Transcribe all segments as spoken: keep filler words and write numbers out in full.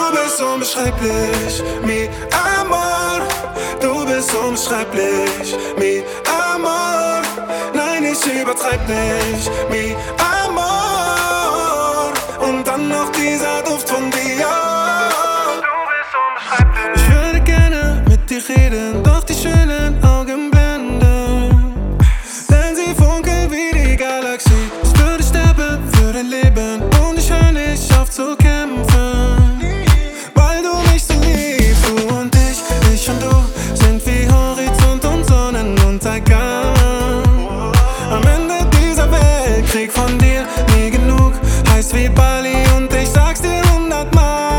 Du bist unbeschreiblich, mi amor. Du bist unbeschreiblich, mi amor. Nein, ich übertreib nicht, mi amor. Und dann noch dieser Duft von dir. Du bist unbeschreiblich. Ich würde gerne mit dir reden, doch die schönen Augen blenden, denn sie funkeln wie die Galaxie. Ich würde sterben für dein Leben und ich höre nicht auf zu kämpfen, weil du mich so liebst. Du und ich, ich und du sind wie Horizont und Sonnenuntergang. Am Ende dieser Welt, Krieg von dir, nie genug, heiß wie Bali und ich sag's dir hundertmal,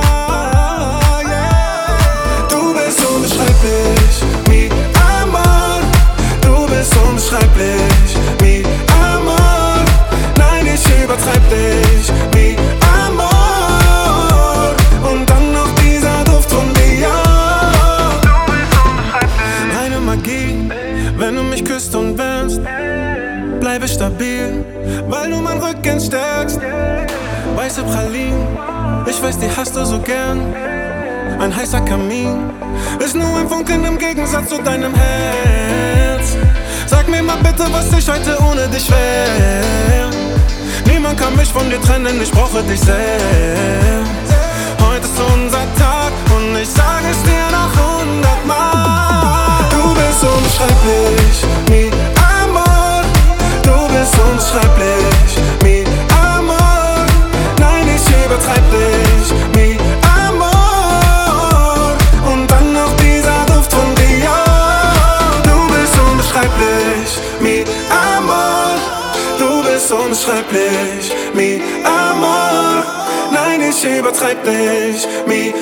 yeah. Du bist unbeschreiblich, mi amor. Du bist unbeschreiblich, mi amor. Nein, ich übertreib dich, mi amor. Und dann noch dieser Duft von dir. Du bist unbeschreiblich. Eine Magie, wenn du mich küsst und wärmst, bleibe stabil, weil du mein Rücken stärkst. Weiße Pralinen, ich weiß, die hast du so gern. Ein heißer Kamin ist nur ein Funkeln im Gegensatz zu deinem Herz. Sag mir mal bitte, was ich heute ohne dich wär. Niemand kann mich von dir trennen, ich brauche dich sehr. Heute ist unser Tag und ich sage es dir noch hundertmal. Du bist unbeschreiblich, mi amor. Du bist unbeschreiblich, mi amor. Nein, ich übertreib dich, mi amor. Und dann noch dieser Duft von dir. Du bist unbeschreiblich, mi amor. Du bist unbeschreiblich, mi amor. Nein, ich übertreib dich, mi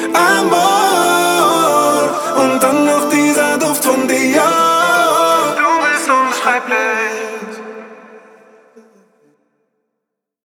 amor. Und dann noch dieser Duft von dir. Du bist unbeschreiblich.